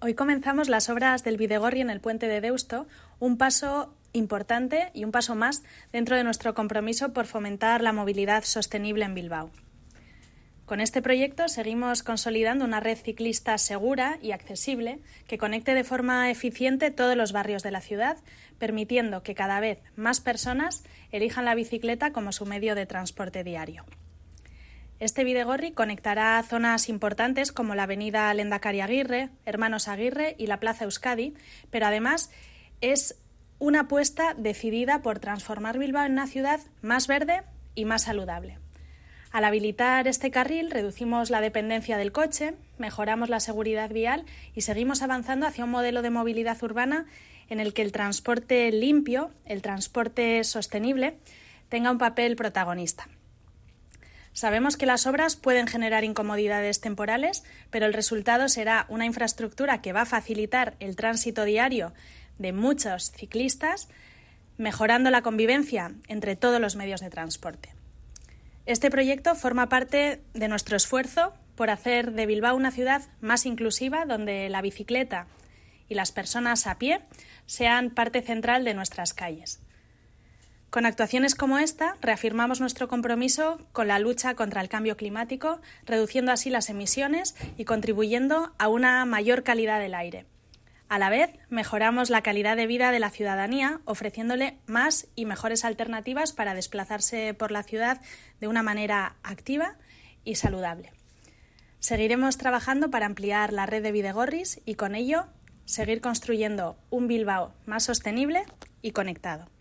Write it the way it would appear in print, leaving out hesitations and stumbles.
Hoy comenzamos las obras del Bidegorri en el puente de Deusto, un paso importante y un paso más dentro de nuestro compromiso por fomentar la movilidad sostenible en Bilbao. Con este proyecto seguimos consolidando una red ciclista segura y accesible que conecte de forma eficiente todos los barrios de la ciudad, permitiendo que cada vez más personas elijan la bicicleta como su medio de transporte diario. Este Bidegorri conectará zonas importantes como la avenida Lehendakari Aguirre, Hermanos Aguirre y la Plaza Euskadi, pero además es una apuesta decidida por transformar Bilbao en una ciudad más verde y más saludable. Al habilitar este carril reducimos la dependencia del coche, mejoramos la seguridad vial y seguimos avanzando hacia un modelo de movilidad urbana en el que el transporte limpio, el transporte sostenible, tenga un papel protagonista. Sabemos que las obras pueden generar incomodidades temporales, pero el resultado será una infraestructura que va a facilitar el tránsito diario de muchos ciclistas, mejorando la convivencia entre todos los medios de transporte. Este proyecto forma parte de nuestro esfuerzo por hacer de Bilbao una ciudad más inclusiva, donde la bicicleta y las personas a pie sean parte central de nuestras calles. Con actuaciones como esta, reafirmamos nuestro compromiso con la lucha contra el cambio climático, reduciendo así las emisiones y contribuyendo a una mayor calidad del aire. A la vez, mejoramos la calidad de vida de la ciudadanía, ofreciéndole más y mejores alternativas para desplazarse por la ciudad de una manera activa y saludable. Seguiremos trabajando para ampliar la red de Bidegorris y con ello seguir construyendo un Bilbao más sostenible y conectado.